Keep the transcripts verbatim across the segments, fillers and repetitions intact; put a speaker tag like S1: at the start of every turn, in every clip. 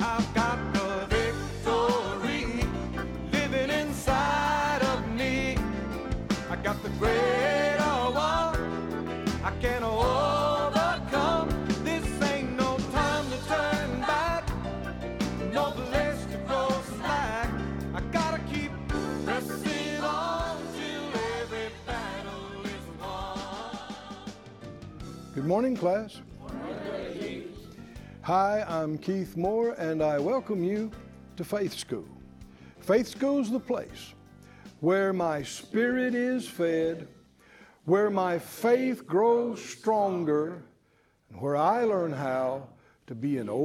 S1: I've got the victory living inside of me. I got the greater one. I can overcome. This ain't no time to turn back. No place to go slack. I gotta keep pressing on till every battle is won.
S2: Good morning, class. Hi, I'm Keith Moore, and I welcome you to Faith School. Faith School's the place where my spirit is fed, where my faith grows stronger, and where I learn how to be an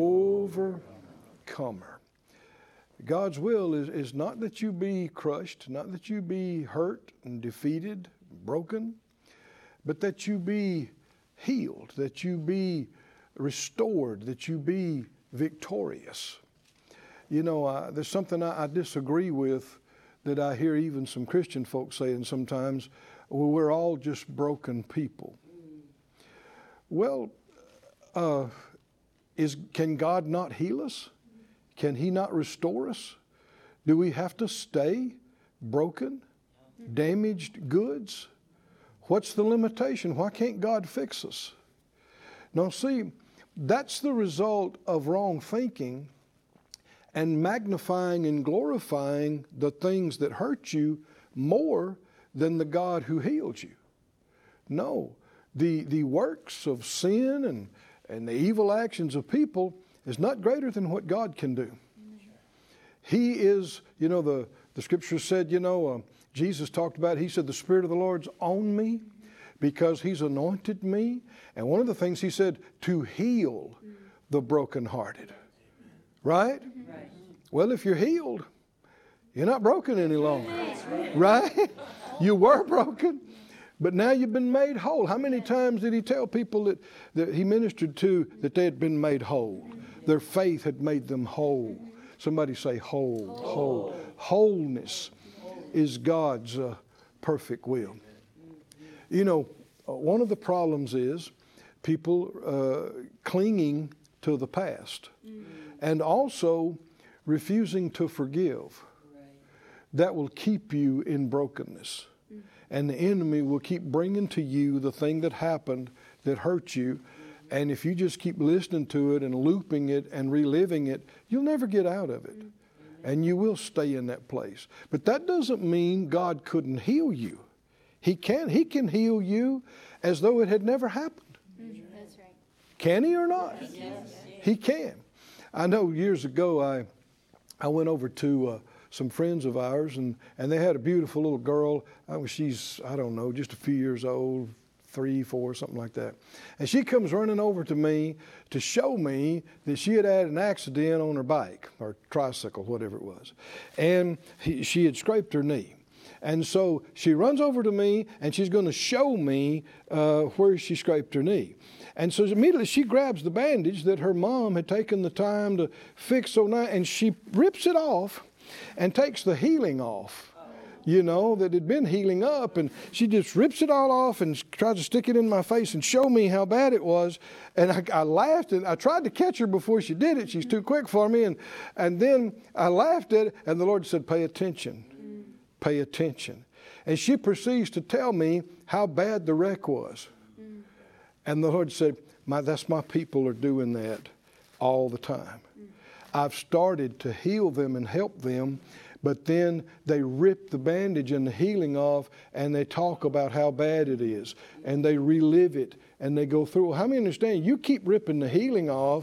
S2: overcomer. God's will is, is not that you be crushed, not that you be hurt and defeated, broken, but that you be healed, that you be restored, that you be victorious. You know, uh, there's something I, I disagree with that I hear even some Christian folks saying sometimes, well, we're all just broken people. Well, uh, is can God not heal us? Can He not restore us? Do we have to stay broken, damaged goods? What's the limitation? Why can't God fix us? Now, see, that's the result of wrong thinking and magnifying and glorifying the things that hurt you more than the God who healed you. No, the, the works of sin and, and the evil actions of people is not greater than what God can do. He is, you know, the, the scripture said, you know, uh, Jesus talked about, he said, the Spirit of the Lord's on me because He's anointed me. And one of the things He said, to heal the brokenhearted. Right? Right? Well, if you're healed, you're not broken any longer. Right? You were broken, but now you've been made whole. How many times did He tell people that, that He ministered to that they had been made whole? Their faith had made them whole. Somebody say whole, whole. Wholeness is God's uh, perfect will. You know, uh, one of the problems is people uh, clinging to the past and also refusing to forgive. That will keep you in brokenness. And the enemy will keep bringing to you the thing that happened that hurt you. And if you just keep listening to it and looping it and reliving it, you'll never get out of it. And you will stay in that place. But that doesn't mean God couldn't heal you. He can. He can heal you as though it had never happened.
S3: That's right.
S2: Can He or not?
S3: He can.
S2: He can. I know years ago I I went over to uh, some friends of ours, and, and they had a beautiful little girl. I mean, she's, I don't know, just a few years old, three, four, something like that. And she comes running over to me to show me that she had had an accident on her bike or tricycle, whatever it was. And he, she had scraped her knee. And so she runs over to me, and she's going to show me uh, where she scraped her knee. And so immediately she grabs the bandage that her mom had taken the time to fix so nice, and she rips it off and takes the healing off, you know, that had been healing up. And she just rips it all off and tries to stick it in my face and show me how bad it was. And I, I laughed, and I tried to catch her before she did it. She's too quick for me. And, and then I laughed at it, and the Lord said, pay attention. Pay attention. And she proceeds to tell me how bad the wreck was. Mm. And the Lord said, my, that's my people are doing that all the time. Mm. I've started to heal them and help them, but then they rip the bandage and the healing off, and they talk about how bad it is, and they relive it, and they go through. How many understand? You keep ripping the healing off,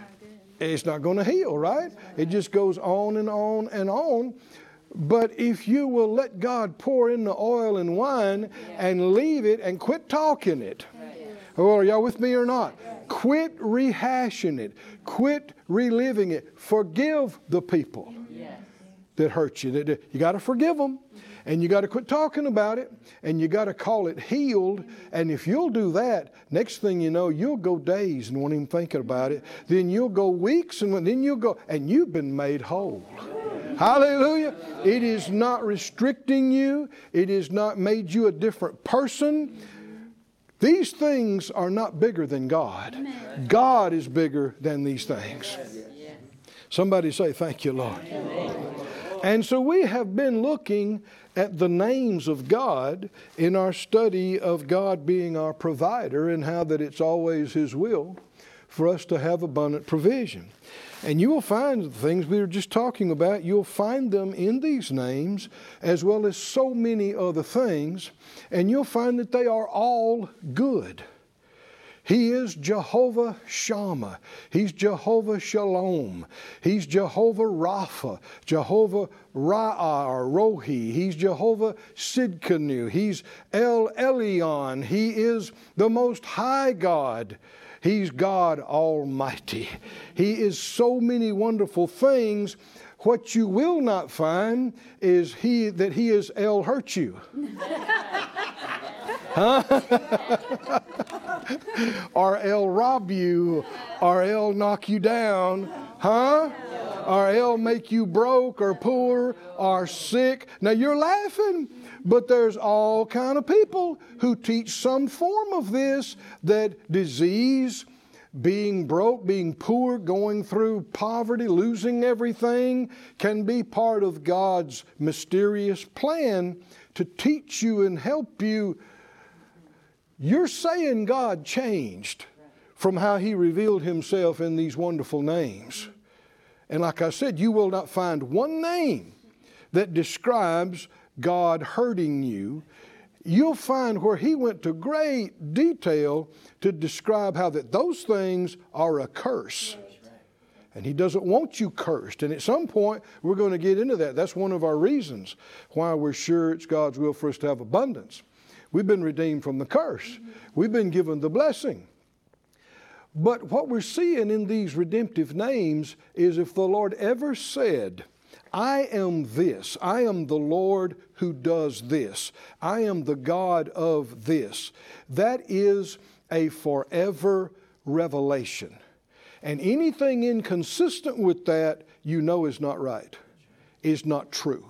S2: it's not going to heal, right? It just goes on and on and on. But if you will let God pour in the oil and wine and leave it and quit talking it. Oh, are y'all with me or not? Quit rehashing it. Quit reliving it. Forgive the people that hurt you. You got to forgive them. And you got to quit talking about it. And you got to call it healed. And if you'll do that, next thing you know, you'll go days and won't even think about it. Then you'll go weeks and then you'll go, and you've been made whole. Hallelujah. It is not restricting you. It has not made you a different person. These things are not bigger than God. God is bigger than these things. Somebody say, thank you, Lord. And so we have been looking at the names of God in our study of God being our provider and how that it's always His will for us to have abundant provision. And you will find the things we were just talking about, you'll find them in these names as well as so many other things, and you'll find that they are all good. He is Jehovah Shammah. He's Jehovah Shalom. He's Jehovah Rapha, Jehovah Ra'ah or Rohi. He's Jehovah Sidkenu. He's El Elyon. He is the Most High God. He's God Almighty. He is so many wonderful things. What you will not find is he that He is El Hurt You. Huh? Or El Rob You, or El Knock You Down, huh? Or El Make You broke or poor or sick. Now you're laughing, but there's all kind of people who teach some form of this, that disease, being broke, being poor, going through poverty, losing everything, can be part of God's mysterious plan to teach you and help you. You're saying God changed from how He revealed Himself in these wonderful names. And like I said, you will not find one name that describes God hurting you. You'll find where He went to great detail to describe how that those things are a curse. And He doesn't want you cursed. And at some point, we're going to get into that. That's one of our reasons why we're sure it's God's will for us to have abundance. We've been redeemed from the curse. We've been given the blessing. But what we're seeing in these redemptive names is if the Lord ever said, I am this, I am the Lord who does this, I am the God of this, that is a forever revelation. And anything inconsistent with that, you know is not right, is not true.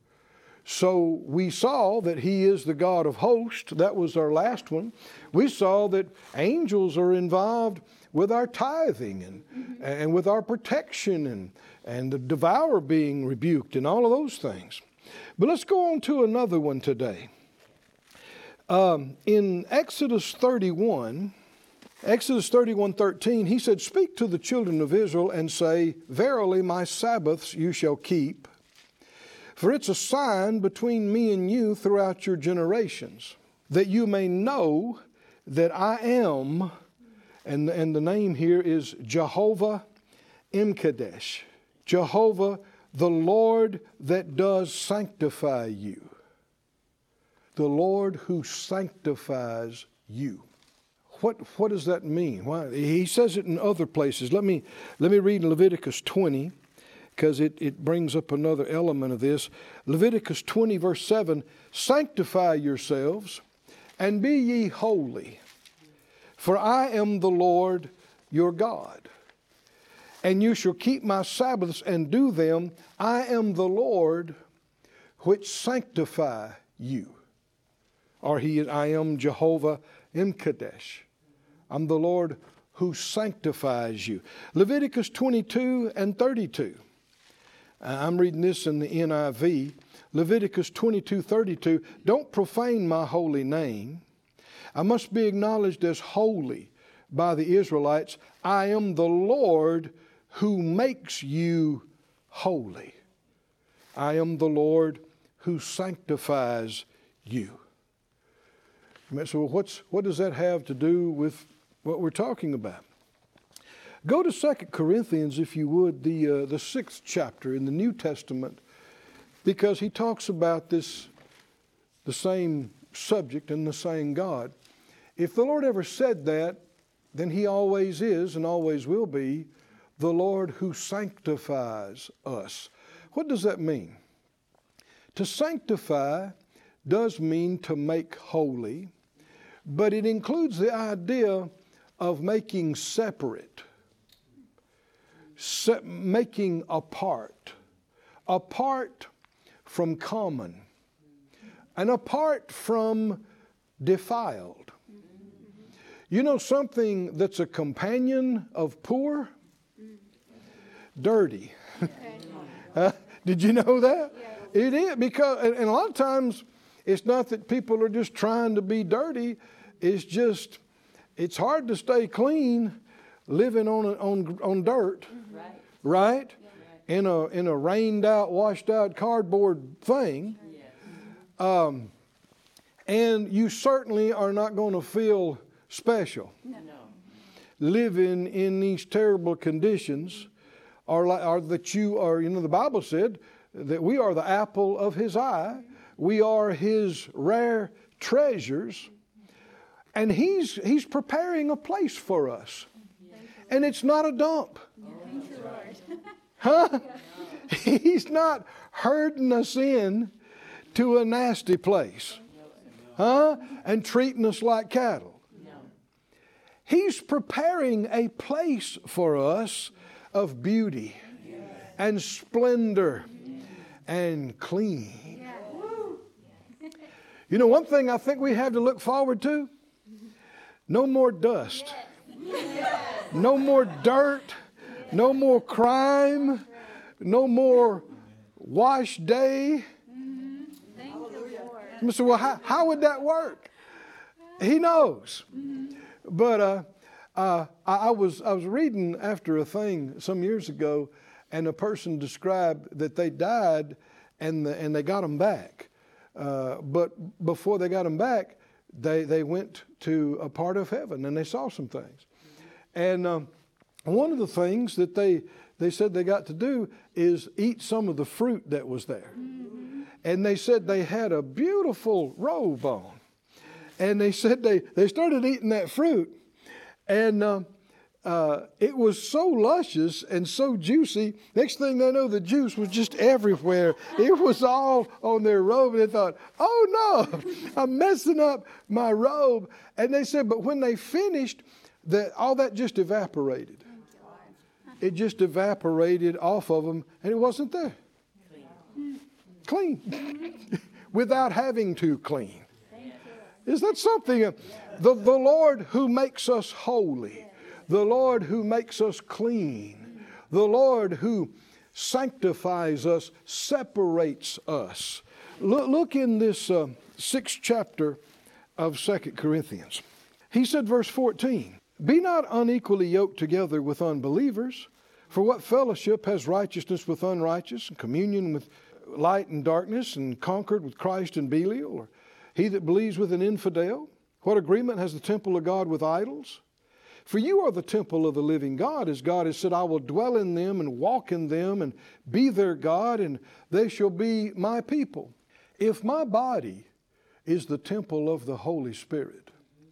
S2: So we saw that He is the God of hosts. That was our last one. We saw that angels are involved with our tithing and, mm-hmm. and with our protection and, and the devourer being rebuked and all of those things. But let's go on to another one today. Um, in Exodus thirty-one, Exodus thirty-one thirteen, He said, speak to the children of Israel and say, verily my Sabbaths you shall keep. For it's a sign between me and you throughout your generations, that you may know that I am, and, and the name here is Jehovah Imkadesh, Jehovah, the Lord that does sanctify you, the Lord who sanctifies you. What, what does that mean? Why? He says it in other places. Let me, let me read Leviticus twenty. Because it, it brings up another element of this. Leviticus twenty verse seven, sanctify yourselves and be ye holy, for I am the Lord your God. And you shall keep my Sabbaths and do them. I am the Lord which sanctify you. Or he, I am Jehovah Imkadesh. I'm the Lord who sanctifies you. Leviticus twenty-two and thirty-two. I'm reading this in the N I V. Leviticus twenty-two thirty-two. Don't profane my holy name. I must be acknowledged as holy by the Israelites. I am the Lord who makes you holy. I am the Lord who sanctifies you. So what's, what does that have to do with what we're talking about? Go to Second Corinthians, if you would, the uh, the sixth chapter in the New Testament, because he talks about this, the same subject and the same God. If the Lord ever said that, then He always is and always will be the Lord who sanctifies us. What does that mean? To sanctify does mean to make holy, but it includes the idea of making separate. Se- making apart, apart from common, and apart from defiled. You know something that's a companion of poor? Dirty. Huh? Did you know that? It is, because, and, and a lot of times it's not that people are just trying to be dirty. It's just, it's hard to stay clean living on on on dirt, right? right? Yeah. In a in a rained out, washed out cardboard thing, um, and you certainly are not going to feel special no. living in these terrible conditions, or, like, or that you are. You know, the Bible said that we are the apple of His eye. We are His rare treasures, and He's He's preparing a place for us. And it's not a dump. Huh? He's not herding us in to a nasty place. Huh? And treating us like cattle. He's preparing a place for us of beauty and splendor and clean. You know, one thing I think we have to look forward to? No more dust. No more dirt, no more crime, no more wash day. Mm-hmm. Thank you, Lord. You say, well, how, how would that work? He knows. Mm-hmm. But uh, uh, I, I was I was reading after a thing some years ago, and a person described that they died, and the, and they got them back. Uh, but before they got them back, they they went to a part of heaven, and they saw some things. And um, one of the things that they, they said they got to do is eat some of the fruit that was there. Mm-hmm. And they said they had a beautiful robe on. And they said they, they started eating that fruit. And uh, uh, it was so luscious and so juicy. Next thing they know, the juice was just everywhere. It was all on their robe. And they thought, oh no, I'm messing up my robe. And they said, but when they finished, that all that just evaporated. It just evaporated off of them, and it wasn't there. Clean. Clean. Without having to clean. Is that something? The, the Lord who makes us holy. The Lord who makes us clean. The Lord who sanctifies us, separates us. Look, look in this uh, sixth chapter of Second Corinthians. He said, verse fourteen, be not unequally yoked together with unbelievers, for what fellowship has righteousness with unrighteous, and communion with light and darkness, and concord with Christ and Belial, or he that believes with an infidel? What agreement has the temple of God with idols? For you are the temple of the living God, as God has said, I will dwell in them and walk in them and be their God, and they shall be my people. If my body is the temple of the Holy Spirit,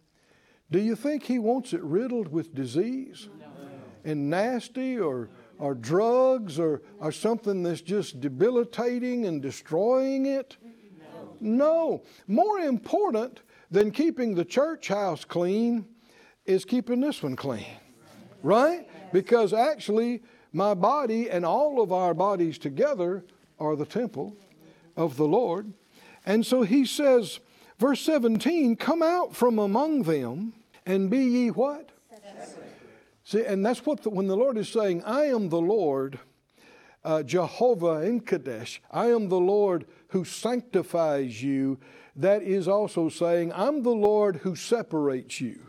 S2: do you think He wants it riddled with disease no. and nasty or, or drugs or, or something that's just debilitating and destroying it? No. No. More important than keeping the church house clean is keeping this one clean. Right? Because actually my body and all of our bodies together are the temple of the Lord. And so he says, verse seventeen, come out from among them and be ye what? Separate. See, and that's what, the, when the Lord is saying, I am the Lord, uh, Jehovah in Kadesh, I am the Lord who sanctifies you, that is also saying, I'm the Lord who separates you.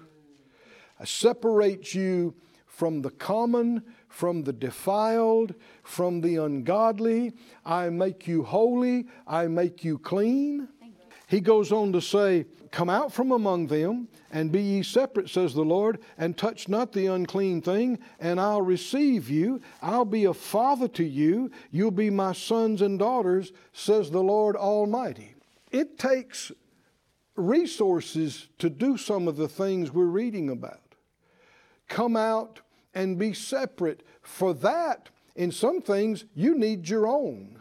S2: I separate you from the common, from the defiled, from the ungodly. I make you holy. I make you clean. He goes on to say, come out from among them and be ye separate, says the Lord, and touch not the unclean thing, and I'll receive you. I'll be a father to you. You'll be my sons and daughters, says the Lord Almighty. It takes resources to do some of the things we're reading about. Come out and be separate. For that, in some things, you need your own.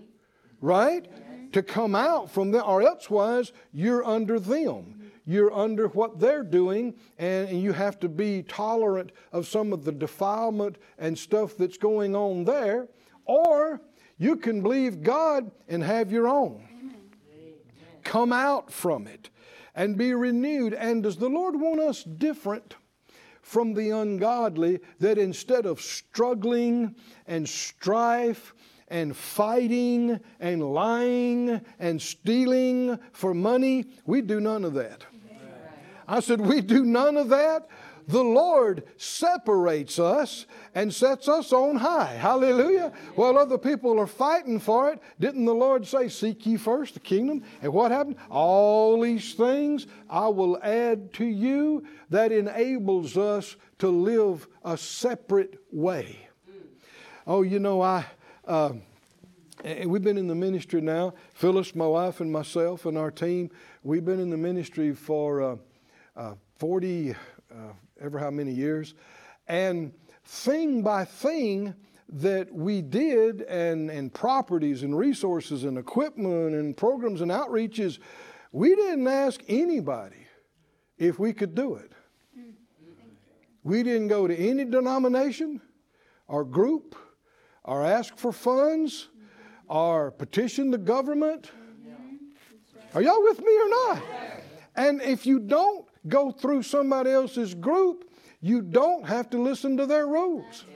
S2: Right? Right? To come out from them, or elsewise, you're under them. You're under what they're doing, and you have to be tolerant of some of the defilement and stuff that's going on there. Or you can believe God and have your own. Amen. Come out from it and be renewed. And does the Lord want us different from the ungodly, that instead of struggling and strife and fighting and lying and stealing for money, we do none of that. I said, we do none of that. The Lord separates us and sets us on high. Hallelujah. While other people are fighting for it, didn't the Lord say, seek ye first the kingdom? And what happened? All these things I will add to you. That enables us to live a separate way. Oh, you know, I... Uh, And we've been in the ministry now, Phyllis, my wife, and myself and our team. We've been in the ministry for uh, uh, forty, uh, ever how many years. And thing by thing that we did, and, and properties and resources and equipment and programs and outreaches, we didn't ask anybody if we could do it. We didn't go to any denomination or group or ask for funds or petition the government. Are y'all with me or not? And if you don't go through somebody else's group, you don't have to listen to their rules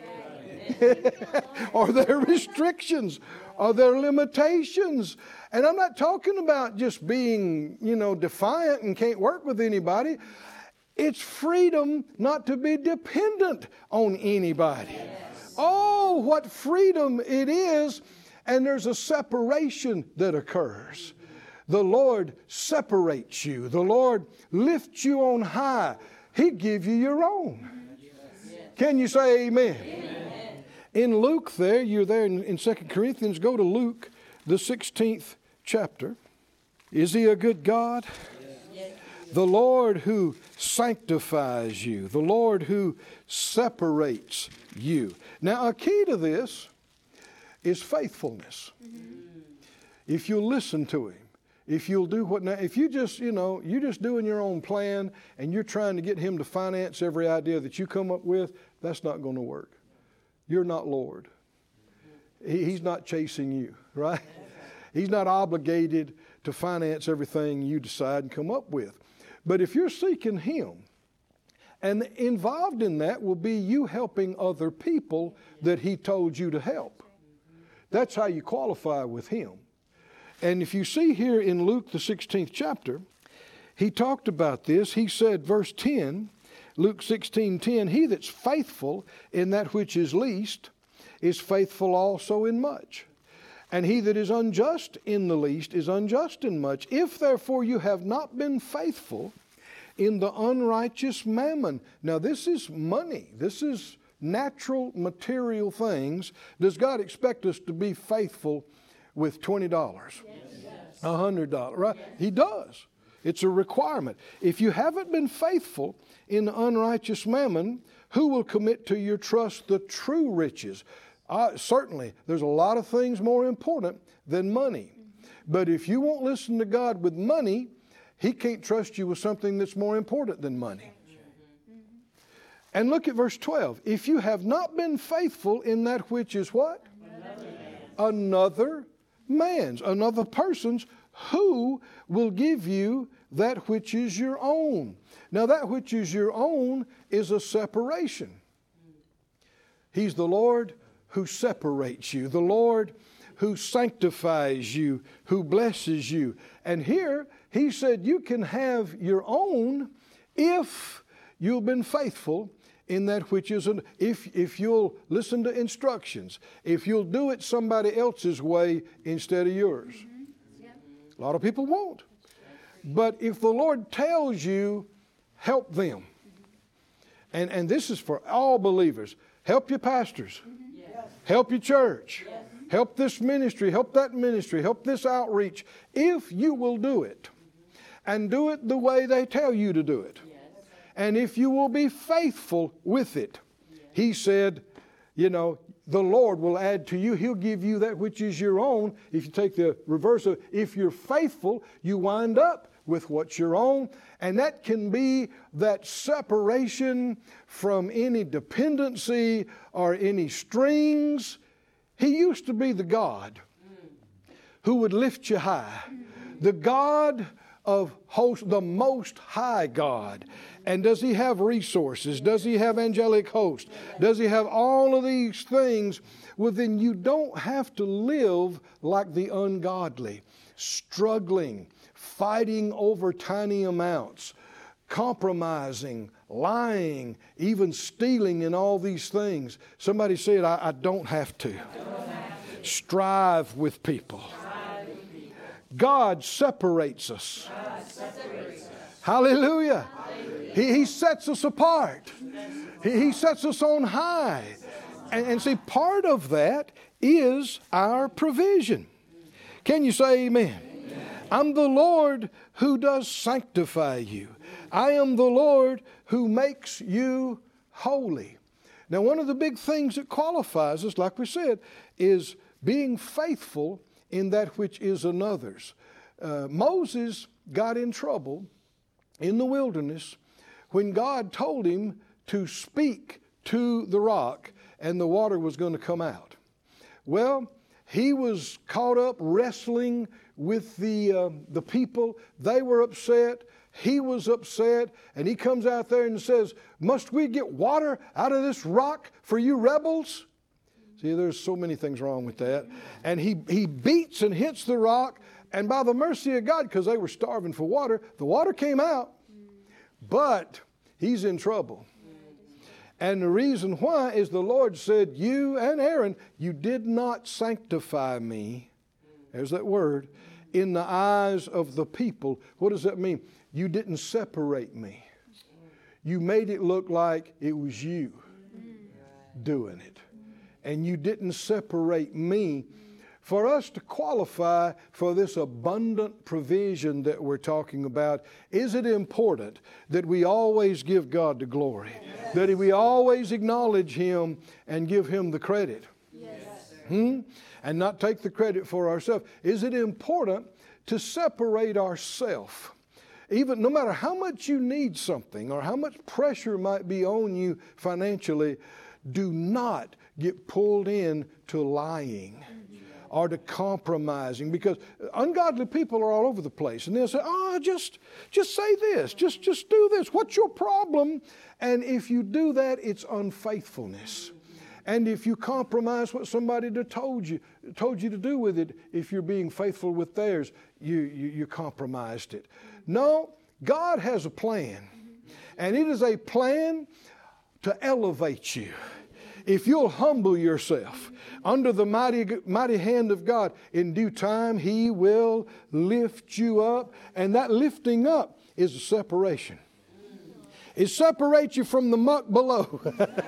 S2: or their restrictions or their limitations. And I'm not talking about just being, you know, defiant and can't work with anybody. It's freedom not to be dependent on anybody. Oh, what freedom it is. And there's a separation that occurs. The Lord separates you. The Lord lifts you on high. He gives you your own. Can you say amen? Amen. In Luke there, you're there in, in Second Corinthians, go to Luke, the sixteenth chapter. Is He a good God? Yes. The Lord who sanctifies you. The Lord who separates you. Now, a key to this is faithfulness. Mm-hmm. If you'll listen to Him, if you'll do what, now, if you just, you know, you're just doing your own plan and you're trying to get Him to finance every idea that you come up with, that's not going to work. You're not Lord. He, he's not chasing you, right? He's not obligated to finance everything you decide and come up with. But if you're seeking Him, and involved in that will be you helping other people that He told you to help. That's how you qualify with Him. And if you see here in Luke, the sixteenth chapter, He talked about this. He said, verse ten, Luke sixteen ten, He that's faithful in that which is least is faithful also in much. And he that is unjust in the least is unjust in much. If therefore you have not been faithful in the unrighteous mammon. Now this is money. This is natural material things. Does God expect us to be faithful with twenty dollars? Yes. one hundred dollars, right? Yes. He does. It's a requirement. If you haven't been faithful in the unrighteous mammon, who will commit to your trust the true riches? Uh, certainly, there's a lot of things more important than money. But if you won't listen to God with money, He can't trust you with something that's more important than money. And look at verse twelve. If you have not been faithful in that which is what? Another man's. Another man's, another person's, who will give you that which is your own? Now that which is your own is a separation. He's the Lord who separates you, the Lord who sanctifies you, who blesses you. And here He said you can have your own if you've been faithful in that which is, an, if, if you'll listen to instructions, if you'll do it somebody else's way instead of yours. Mm-hmm. Yeah. A lot of people won't. But if the Lord tells you, help them. And, and this is for all believers. Help your pastors. Mm-hmm. Yes. Help your church. Yes. Help this ministry. Help that ministry. Help this outreach. If you will do it. And do it the way they tell you to do it. And if you will be faithful with it, He said, you know, the Lord will add to you. He'll give you that which is your own. If you take the reverse of, if you're faithful, you wind up with what's your own. And that can be that separation from any dependency or any strings. He used to be the God who would lift you high. The God of hosts, the Most High God. And does He have resources? Does He have angelic hosts? Does He have all of these things? Well, then you don't have to live like the ungodly, struggling, fighting over tiny amounts, compromising, lying, even stealing, and all these things. Somebody said, I, I don't have to. Strive with people. God separates us. Hallelujah. He, he sets us apart. He, he sets us on high. And, and see, part of that is our provision. Can you say amen? I'm the Lord who does sanctify you. I am the Lord who makes you holy. Now, one of the big things that qualifies us, like we said, is being faithful in that which is another's. Uh, Moses got in trouble in the wilderness when God told him to speak to the rock and the water was going to come out. Well, he was caught up wrestling with the uh, the people. They were upset. He was upset. And he comes out there and says, must we get water out of this rock for you rebels? See, there's so many things wrong with that. And he, he beats and hits the rock. And by the mercy of God, because they were starving for water, the water came out. But he's in trouble. And the reason why is the Lord said, you and Aaron, you did not sanctify me. There's that word. In the eyes of the people. What does that mean? You didn't separate me. You made it look like it was you doing it. And you didn't separate me. For us to qualify for this abundant provision that we're talking about, is it important that we always give God the glory? Yes. That we always acknowledge Him and give Him the credit? Yes. Hmm? And not take the credit for ourselves. Is it important to separate ourselves? Even no matter how much you need something or how much pressure might be on you financially, do not get pulled in to lying or to compromising, because ungodly people are all over the place. And they'll say, oh, just, just say this, just, just do this. What's your problem? And if you do that, it's unfaithfulness. And if you compromise what somebody told you, told you to do with it, if you're being faithful with theirs, you, you, you compromised it. No, God has a plan. And it is a plan to elevate you. If you'll humble yourself under the mighty, mighty hand of God, in due time He will lift you up. And that lifting up is a separation. It separates you from the muck below.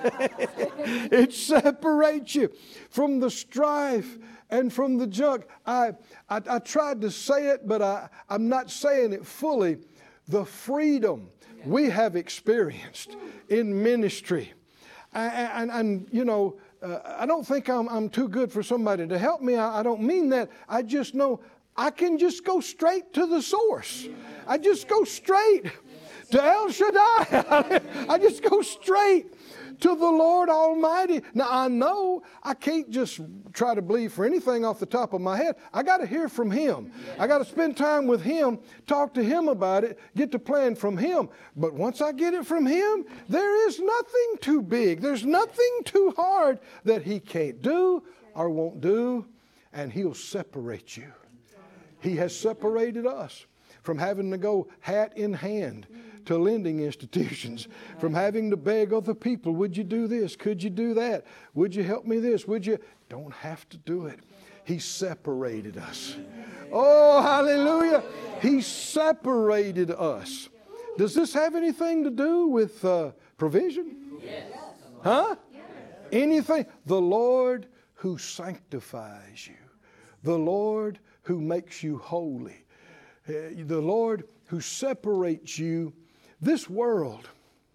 S2: It separates you from the strife and from the junk. I, I, I tried to say it, but I, I'm not saying it fully. The freedom we have experienced in ministry. And, and, and you know, uh, I don't think I'm, I'm too good for somebody to help me. I, I don't mean that. I just know I can just go straight to the source. I just go straight to El Shaddai. I just go straight to the Lord Almighty. Now, I know I can't just try to believe for anything off the top of my head. I got to hear from Him. I got to spend time with Him, talk to Him about it, get the plan from Him. But once I get it from Him, there is nothing too big. There's nothing too hard that He can't do or won't do, and He'll separate you. He has separated us from having to go hat in hand to lending institutions, from having to beg other people, would you do this? Could you do that? Would you help me this? Would you? Don't have to do it. He separated us. Oh, hallelujah. He separated us. Does this have anything to do with uh, provision? Huh? Anything? The Lord who sanctifies you. The Lord who makes you holy. Uh, the Lord who separates you. This world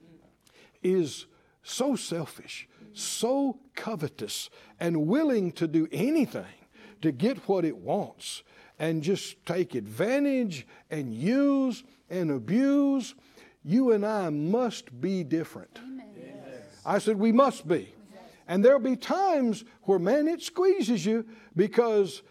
S2: is so selfish, so covetous, and willing to do anything to get what it wants and just take advantage and use and abuse. You and I must be different. Yes. I said we must be. And there'll be times where, man, it squeezes you because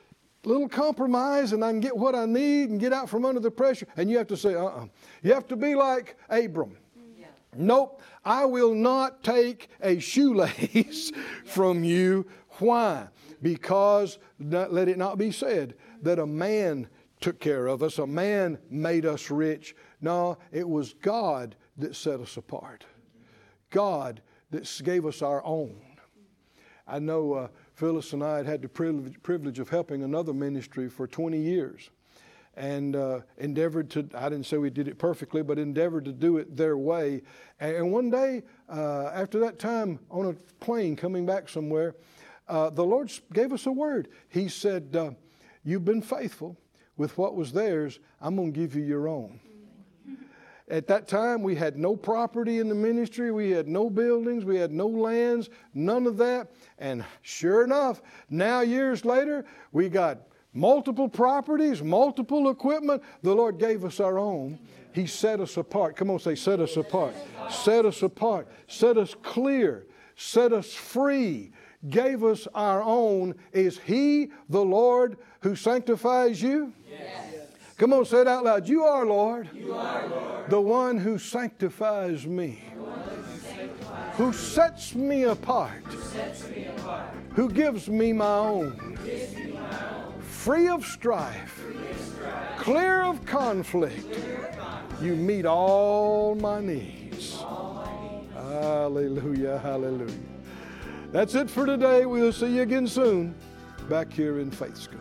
S2: little compromise and I can get what I need and get out from under the pressure. And you have to say, uh-uh. You have to be like Abram. Yeah. Nope, I will not take a shoelace from you. Why? Because, not, let it not be said that a man took care of us, a man made us rich. No, it was God that set us apart. God that gave us our own. I know uh, Phyllis and I had had the privilege, privilege of helping another ministry for twenty years and uh, endeavored to, I didn't say we did it perfectly, but endeavored to do it their way. And, and one day, uh, after that time on a plane coming back somewhere, uh, the Lord gave us a word. He said, uh, you've been faithful with what was theirs. I'm going to give you your own. At that time, we had no property in the ministry. We had no buildings. We had no lands, none of that. And sure enough, now years later, we got multiple properties, multiple equipment. The Lord gave us our own. He set us apart. Come on, say, set us apart. Set us apart. Set us clear. Set us free. Gave us our own. Is He the Lord who sanctifies you? Yes. Come on, say it out loud. You are, Lord, you are, Lord, the one who sanctifies me, who, sanctifies who sets me apart, who, sets me apart, who gives me my own, me my own. Free of strife, free of strife. Clear of conflict. Clear of conflict. You meet all my needs. All my needs. Hallelujah, hallelujah. That's it for today. We'll see you again soon back here in Faith School.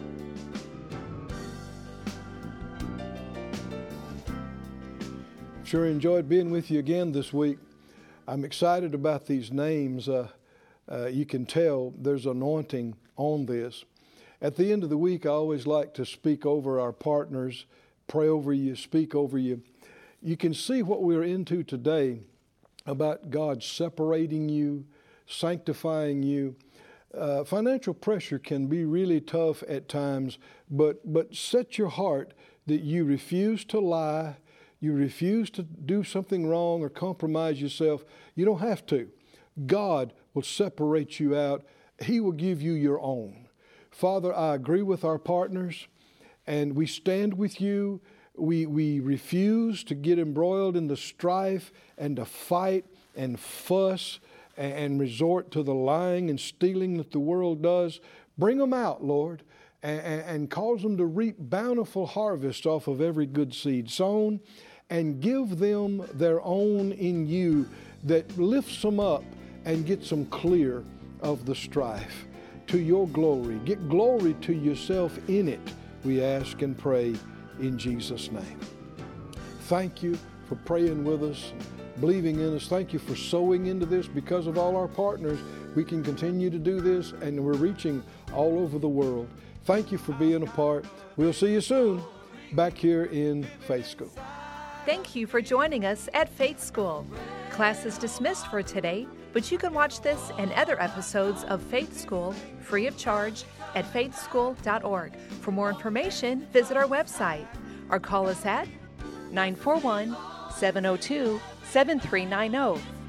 S2: Sure enjoyed being with you again this week. I'm excited about these names. Uh, uh, you can tell there's anointing on this. At the end of the week, I always like to speak over our partners, pray over you, speak over you. You can see what we're into today about God separating you, sanctifying you. Uh, financial pressure can be really tough at times, but but set your heart that you refuse to lie. You refuse to do something wrong or compromise yourself. You don't have to. God will separate you out. He will give you your own. Father, I agree with our partners, and we stand with you. We, we refuse to get embroiled in the strife and to fight and fuss and, and resort to the lying and stealing that the world does. Bring them out, Lord, and, and cause them to reap bountiful harvest off of every good seed sown. And give them their own in you that lifts them up and gets them clear of the strife. To your glory. Get glory to yourself in it, we ask and pray in Jesus' name. Thank you for praying with us, believing in us. Thank you for sowing into this. Because of all our partners, we can continue to do this, and we're reaching all over the world. Thank you for being a part. We'll see you soon back here in Faith School.
S3: Thank you for joining us at Faith School. Class is dismissed for today, but you can watch this and other episodes of Faith School free of charge at faith school dot org. For more information, visit our website or call us at nine four one, seven oh two, seven three nine oh.